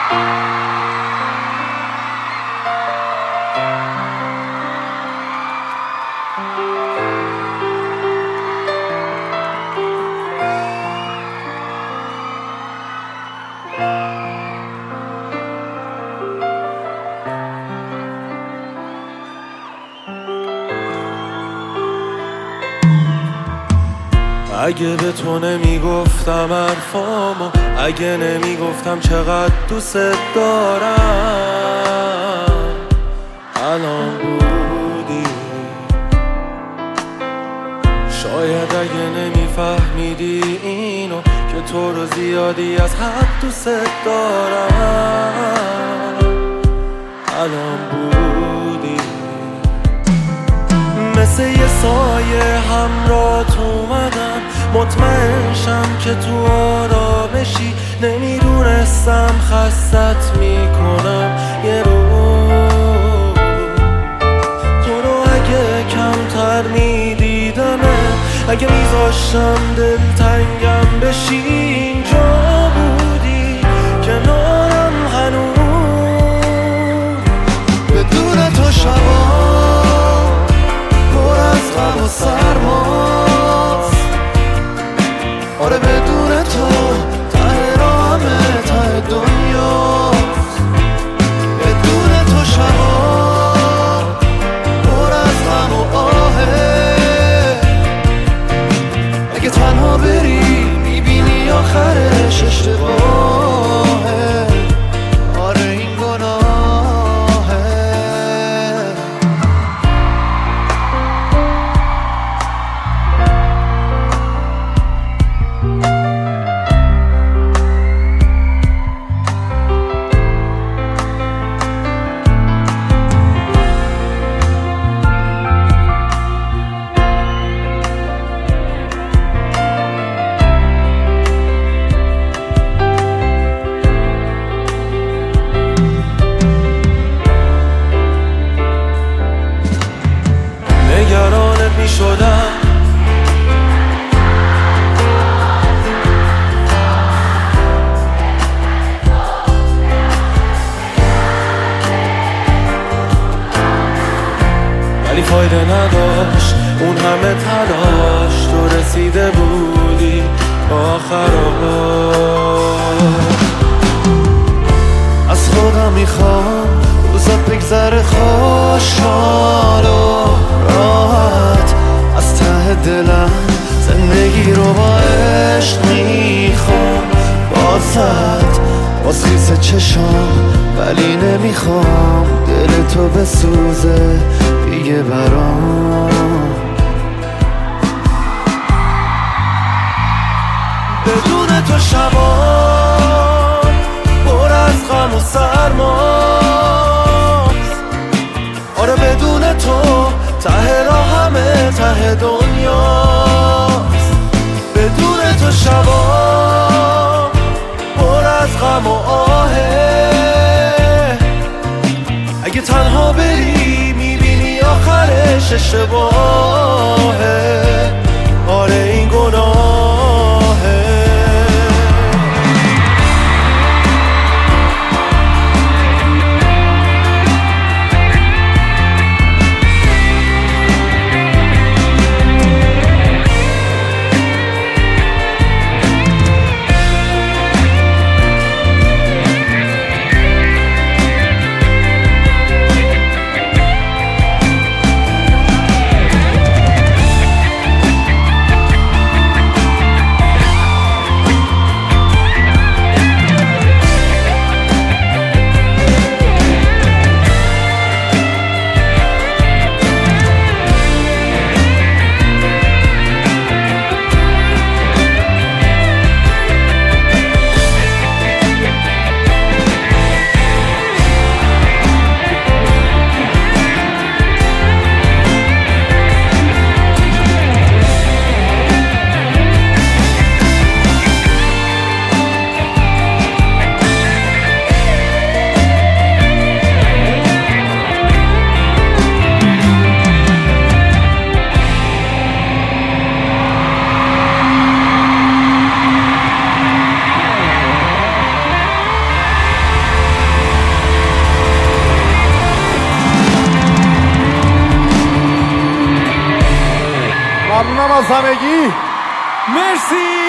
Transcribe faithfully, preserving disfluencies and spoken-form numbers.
اگه به تو نمیگفتم حرفامو، اگه نمیگفتم چقدر دوست دارم، الان بودی. شاید اگه نمیفهمیدی اینو که تو رو زیادی از حد دوست دارم، الان بودی. مثل یه سایه همراهت اومدم، مطمئن شم که تو آرامشی. نمیدونستم خستت میکنم یه روز. تو رو اگه کمتر میدیدمه، اگه میذاشتم دلتنگم بشی، اینجا بودی کنارم هنوز. بدون تو شبا پر از غم و سرماست. آره بدون تو ته راهمه، ته دنیاست. بدون تو شبا پر از غم و آهه. اگه تنها بری میبینی آخرش اشتباهه. آره این گناهه. نگرانت می شدم، ولی فایده نداشت اون همه تلاش. تو رسیده بودی آخرها. از خودم میخوام روزت بگذره خوشحال و راحت. از ته دلم زندگی رو با عشق میخوام. بازت باز خیس چشام، ولی نمیخوام دل تو بسوزه دیگه برام. بدون تو شبا پر از غم و سرماست. آره بدون تو ته راهمه، ته دنیاست. بدون تو شبا پر از غم و آهه. اگه تنها بری میبینی آخرش اشتباهه. آره این گناهه. از همگی. مرسی.